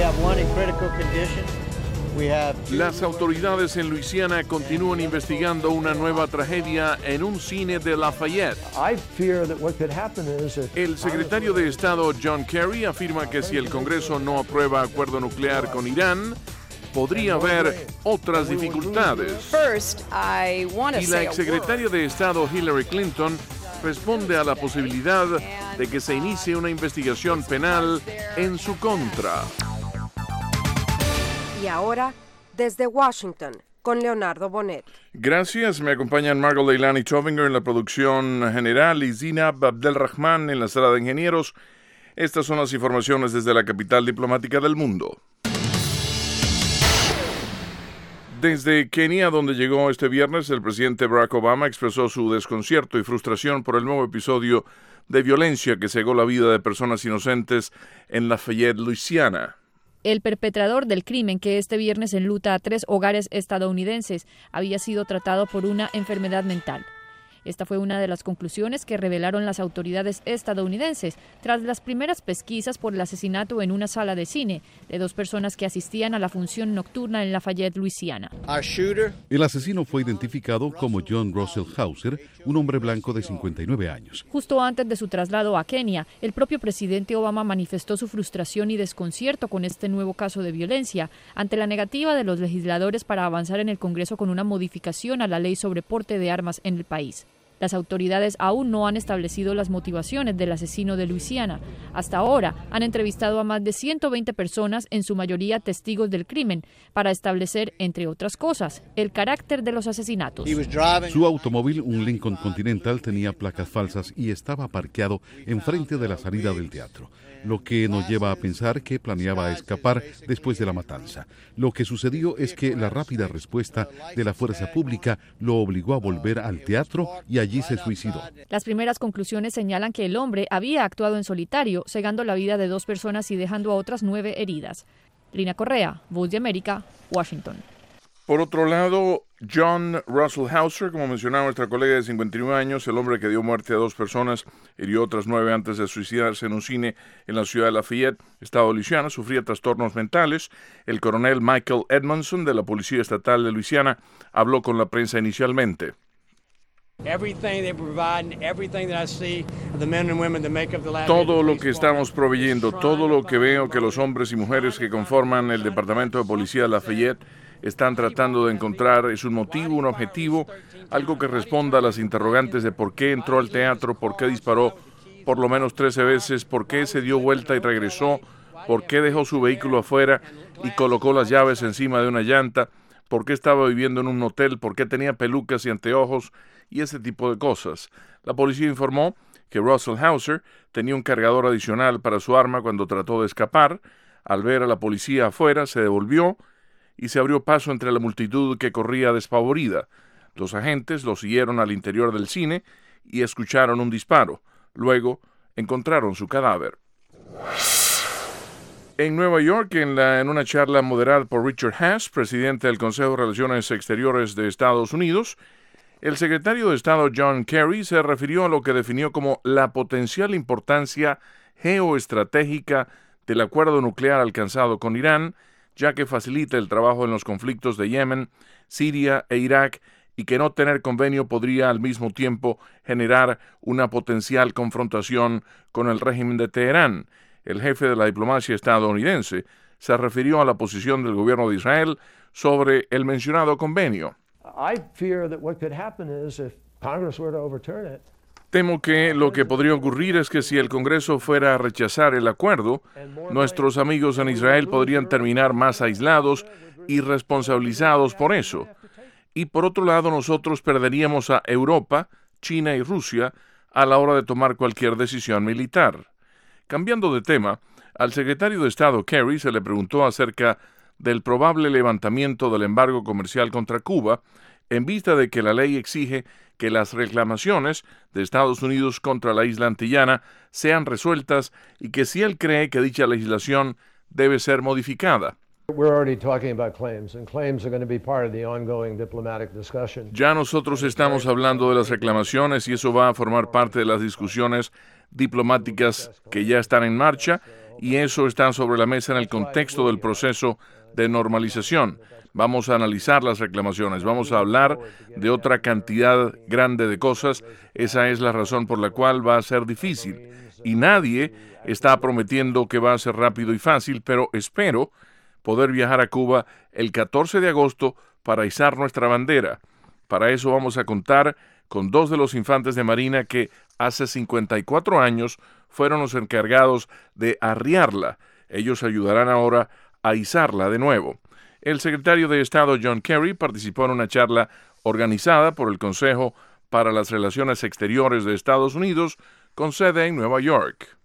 Las autoridades en Luisiana continúan investigando una nueva tragedia en un cine de Lafayette. El secretario de Estado John Kerry afirma que si el Congreso no aprueba acuerdo nuclear con Irán, podría haber otras dificultades. Y la exsecretaria de Estado Hillary Clinton responde a la posibilidad de que se inicie una investigación penal en su contra. Y ahora, desde Washington, con Leonardo Bonet. Gracias, me acompañan Margot Leilani Tovinger en la producción general y Zinab Abdelrahman en la sala de ingenieros. Estas son las informaciones desde la capital diplomática del mundo. Desde Kenia, donde llegó este viernes, el presidente Barack Obama expresó su desconcierto y frustración por el nuevo episodio de violencia que cegó la vida de personas inocentes en Lafayette, Luisiana. El perpetrador del crimen, que este viernes enluta a 3 hogares estadounidenses, había sido tratado por una enfermedad mental. Esta fue una de las conclusiones que revelaron las autoridades estadounidenses tras las primeras pesquisas por el asesinato en una sala de cine de 2 personas que asistían a la función nocturna en Lafayette, Luisiana. El asesino fue identificado como John Russell Hauser, un hombre blanco de 59 años. Justo antes de su traslado a Kenia, el propio presidente Obama manifestó su frustración y desconcierto con este nuevo caso de violencia ante la negativa de los legisladores para avanzar en el Congreso con una modificación a la ley sobre porte de armas en el país. Las autoridades aún no han establecido las motivaciones del asesino de Luisiana. Hasta ahora han entrevistado a más de 120 personas, en su mayoría testigos del crimen, para establecer, entre otras cosas, el carácter de los asesinatos. Su automóvil, un Lincoln Continental, tenía placas falsas y estaba parqueado enfrente de la salida del teatro, lo que nos lleva a pensar que planeaba escapar después de la matanza. Lo que sucedió es que la rápida respuesta de la fuerza pública lo obligó a volver al teatro y allí se suicidó. Las primeras conclusiones señalan que el hombre había actuado en solitario, cegando la vida de 2 personas y dejando a otras 9 heridas. Lina Correa, Voz de América, Washington. Por otro lado, John Russell Hauser, como mencionaba nuestra colega de 59 años, el hombre que dio muerte a 2 personas, hirió otras 9 antes de suicidarse en un cine en la ciudad de Lafayette, estado de Luisiana, sufría trastornos mentales. El coronel Michael Edmondson de la Policía Estatal de Luisiana habló con la prensa inicialmente. Todo lo que estamos proveyendo, todo lo que veo que los hombres y mujeres que conforman el Departamento de Policía de Lafayette están tratando de encontrar es un motivo, un objetivo, algo que responda a las interrogantes de por qué entró al teatro, por qué disparó por lo menos 13 veces, por qué se dio vuelta y regresó, por qué dejó su vehículo afuera y colocó las llaves encima de una llanta, por qué estaba viviendo en un hotel, por qué tenía pelucas y anteojos y ese tipo de cosas. La policía informó que Russell Hauser tenía un cargador adicional para su arma cuando trató de escapar. Al ver a la policía afuera, se devolvió y se abrió paso entre la multitud que corría despavorida. Los agentes lo siguieron al interior del cine y escucharon un disparo. Luego encontraron su cadáver. En Nueva York, en una charla moderada por Richard Haass, presidente del Consejo de Relaciones Exteriores de Estados Unidos, el secretario de Estado John Kerry se refirió a lo que definió como la potencial importancia geoestratégica del acuerdo nuclear alcanzado con Irán, ya que facilita el trabajo en los conflictos de Yemen, Siria e Irak, y que no tener convenio podría al mismo tiempo generar una potencial confrontación con el régimen de Teherán. El jefe de la diplomacia estadounidense se refirió a la posición del gobierno de Israel sobre el mencionado convenio. Temo que lo que podría ocurrir es que si el Congreso fuera a rechazar el acuerdo, nuestros amigos en Israel podrían terminar más aislados y responsabilizados por eso. Y por otro lado, nosotros perderíamos a Europa, China y Rusia a la hora de tomar cualquier decisión militar. Cambiando de tema, al secretario de Estado Kerry se le preguntó acerca del probable levantamiento del embargo comercial contra Cuba, en vista de que la ley exige que las reclamaciones de Estados Unidos contra la isla antillana sean resueltas y que si él cree que dicha legislación debe ser modificada. Ya nosotros estamos hablando de las reclamaciones y eso va a formar parte de las discusiones diplomáticas que ya están en marcha y eso está sobre la mesa en el contexto del proceso de normalización. Vamos a analizar las reclamaciones, vamos a hablar de otra cantidad grande de cosas. Esa es la razón por la cual va a ser difícil. Y nadie está prometiendo que va a ser rápido y fácil, pero espero poder viajar a Cuba el 14 de agosto para izar nuestra bandera. Para eso vamos a contar con dos de los infantes de Marina que hace 54 años fueron los encargados de arriarla. Ellos ayudarán ahora a izarla de nuevo. El secretario de Estado John Kerry participó en una charla organizada por el Consejo para las Relaciones Exteriores de Estados Unidos con sede en Nueva York.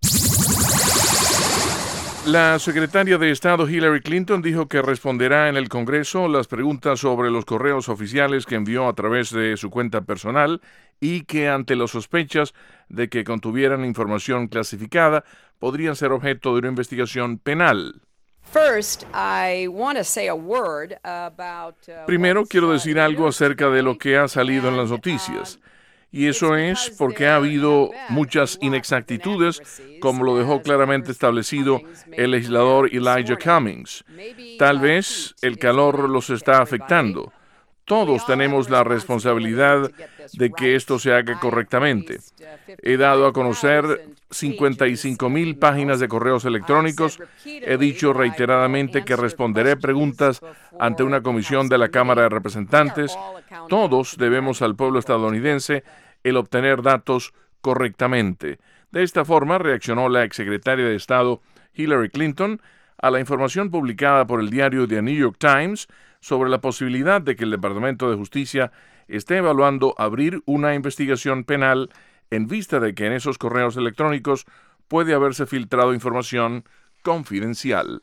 La secretaria de Estado Hillary Clinton dijo que responderá en el Congreso las preguntas sobre los correos oficiales que envió a través de su cuenta personal y que ante las sospechas de que contuvieran información clasificada podrían ser objeto de una investigación penal. Primero quiero decir algo acerca de lo que ha salido en las noticias. Y eso es porque ha habido muchas inexactitudes, como lo dejó claramente establecido el legislador Elijah Cummings. Tal vez el calor los está afectando. Todos tenemos la responsabilidad de que esto se haga correctamente. He dado a conocer 55,000 páginas de correos electrónicos. He dicho reiteradamente que responderé preguntas ante una comisión de la Cámara de Representantes. Todos debemos al pueblo estadounidense el obtener datos correctamente. De esta forma reaccionó la exsecretaria de Estado Hillary Clinton a la información publicada por el diario The New York Times sobre la posibilidad de que el Departamento de Justicia esté evaluando abrir una investigación penal en vista de que en esos correos electrónicos puede haberse filtrado información confidencial.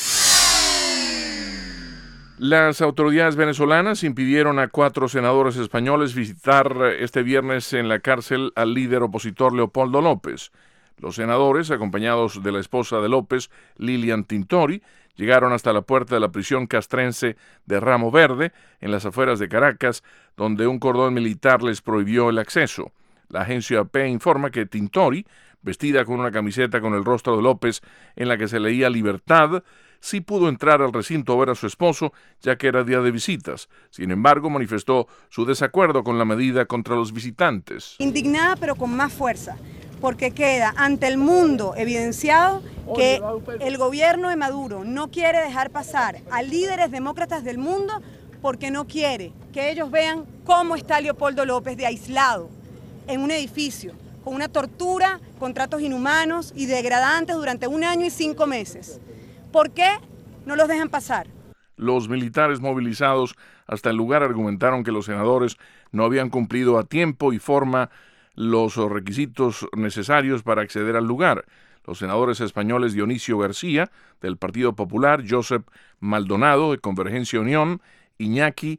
Las autoridades venezolanas impidieron a 4 senadores españoles visitar este viernes en la cárcel al líder opositor Leopoldo López. Los senadores, acompañados de la esposa de López, Lilian Tintori, llegaron hasta la puerta de la prisión castrense de Ramo Verde, en las afueras de Caracas, donde un cordón militar les prohibió el acceso. La agencia AP informa que Tintori, vestida con una camiseta con el rostro de López en la que se leía Libertad, sí pudo entrar al recinto a ver a su esposo, ya que era día de visitas. Sin embargo, manifestó su desacuerdo con la medida contra los visitantes. Indignada, pero con más fuerza, porque queda ante el mundo evidenciado que el gobierno de Maduro no quiere dejar pasar a líderes demócratas del mundo porque no quiere que ellos vean cómo está Leopoldo López de aislado en un edificio, con una tortura, contratos inhumanos y degradantes durante 1 año y 5 meses. ¿Por qué no los dejan pasar? Los militares movilizados hasta el lugar argumentaron que los senadores no habían cumplido a tiempo y forma los requisitos necesarios para acceder al lugar. Los senadores españoles Dionisio García, del Partido Popular, Josep Maldonado, de Convergencia Unión, Iñaki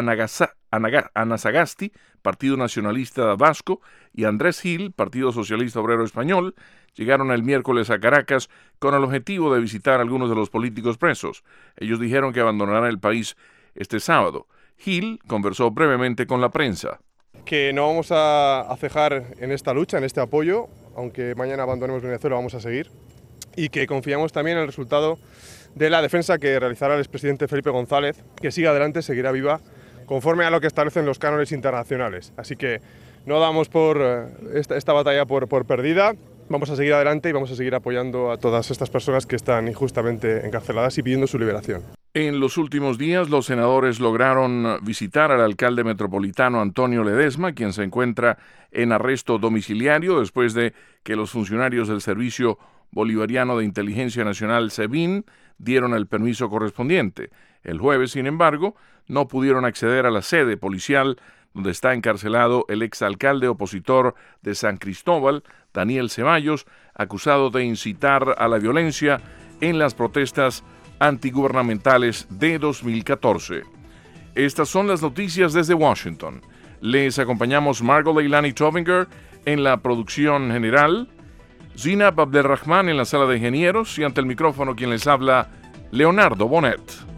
Anasagasti, Partido Nacionalista Vasco, y Andrés Gil, Partido Socialista Obrero Español, llegaron el miércoles a Caracas con el objetivo de visitar a algunos de los políticos presos. Ellos dijeron que abandonarán el país este sábado. Gil conversó brevemente con la prensa. Que no vamos a cejar en esta lucha, en este apoyo, aunque mañana abandonemos Venezuela, vamos a seguir, y que confiamos también en el resultado de la defensa que realizará el expresidente Felipe González, que siga adelante, seguirá viva, conforme a lo que establecen los cánones internacionales. Así que no damos por esta batalla por perdida. Vamos a seguir adelante y vamos a seguir apoyando a todas estas personas que están injustamente encarceladas y pidiendo su liberación. En los últimos días, los senadores lograron visitar al alcalde metropolitano Antonio Ledesma, quien se encuentra en arresto domiciliario después de que los funcionarios del Servicio Bolivariano de Inteligencia Nacional, SEBIN, dieron el permiso correspondiente. El jueves, sin embargo, no pudieron acceder a la sede policial donde está encarcelado el exalcalde opositor de San Cristóbal, Daniel Ceballos, acusado de incitar a la violencia en las protestas antigubernamentales de 2014. Estas son las noticias desde Washington. Les acompañamos Margot Leilani Tovinger en la producción general, Zinab Abdelrahman en la sala de ingenieros y ante el micrófono quien les habla, Leonardo Bonet.